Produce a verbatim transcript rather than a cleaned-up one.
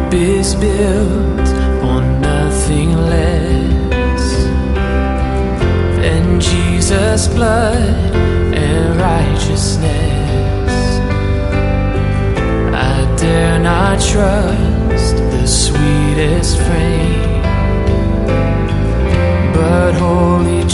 is built on nothing less than Jesus' blood and righteousness. I dare not trust the sweetest frame, but wholly